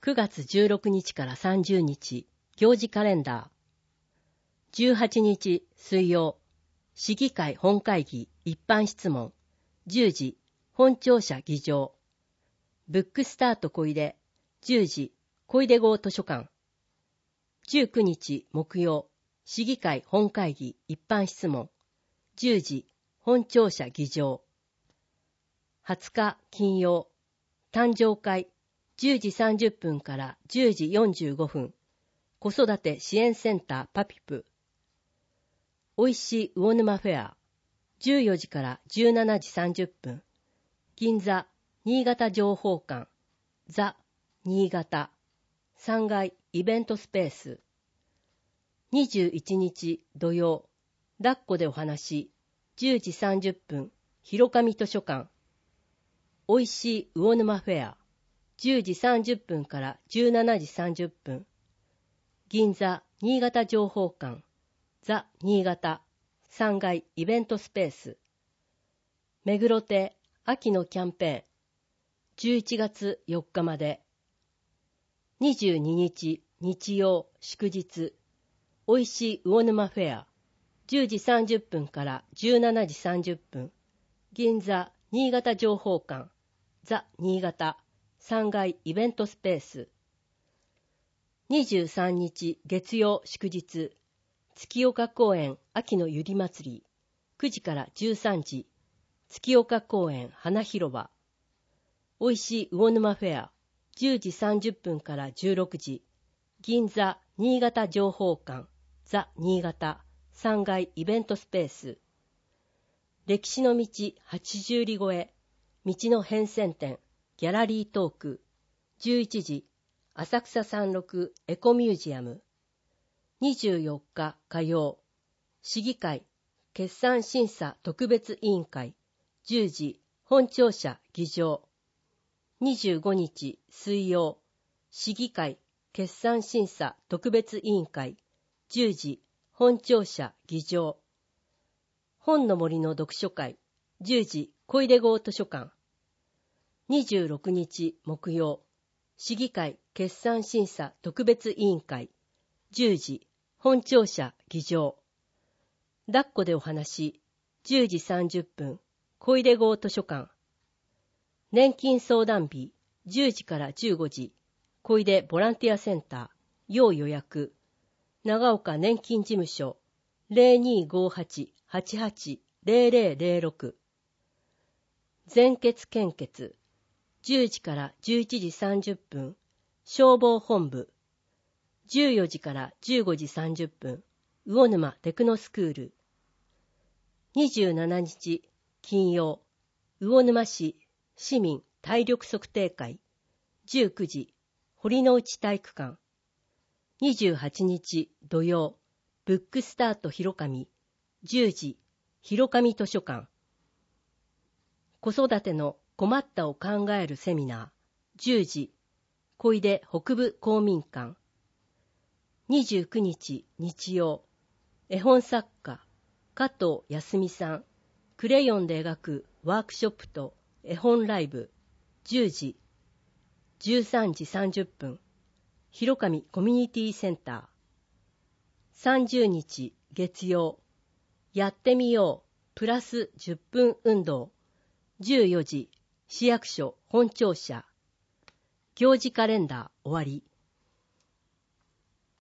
9月16日から30日、行事カレンダー。18日水曜、市議会本会議一般質問。10時、本庁舎議場。ブックスタート小出。10時、小出号図書館。19日木曜、市議会本会議一般質問。10時、本庁舎議場。20日金曜、誕生会。10時30分から10時45分。子育て支援センターパピプ。おいしい魚沼フェア。14時から17時30分。銀座新潟情報館。ザ・新潟。3階イベントスペース。21日土曜。抱っこでお話。10時30分。広上図書館。おいしい魚沼フェア。10時30分から17時30分。銀座新潟情報館。ザ・新潟。3階イベントスペース。目黒亭秋のキャンペーン。11月4日まで。22日日曜祝日。おいしい魚沼フェア。10時30分から17時30分。銀座新潟情報館。ザ・新潟。3階イベントスペース。23日月曜祝日。月岡公園秋のゆり祭り。9時から13時。月岡公園花広場。おいしい魚沼フェア。10時30分から16時。銀座新潟情報館。ザ・新潟。3階イベントスペース。歴史の道80里超え。道の変遷点。ギャラリートーク。11時。浅草山麓エコミュージアム。24日火曜。市議会決算審査特別委員会。10時。本庁舎議場。25日水曜。市議会決算審査特別委員会。10時。本庁舎議場。本の森の読書会。10時。小出号図書館。26日木曜。市議会決算審査特別委員会。10時。本庁舎議場。抱っこでお話。10時30分。小出号図書館。年金相談日。10時から15時。小出ボランティアセンター。要予約。長岡年金事務所。0258-880006。全血献血。10時から11時30分。消防本部。14時から15時30分。魚沼テクノスクール。27日金曜。魚沼市市民体力測定会。19時。堀之内体育館。28日土曜。ブックスタート広上。10時。広上図書館。子育ての困ったを考えるセミナー。10時。小出北部公民館。29日日曜。絵本作家加藤康美さん。クレヨンで描くワークショップと絵本ライブ。10時。13時30分。広上コミュニティセンター。30日月曜。やってみようプラス10分運動。14時。市役所本庁舎。行事カレンダー終わり。